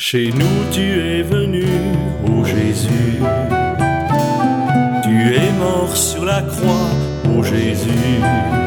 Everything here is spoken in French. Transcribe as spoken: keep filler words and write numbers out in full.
Chez nous tu es venu, ô Jésus. Tu es mort sur la croix, ô Jésus.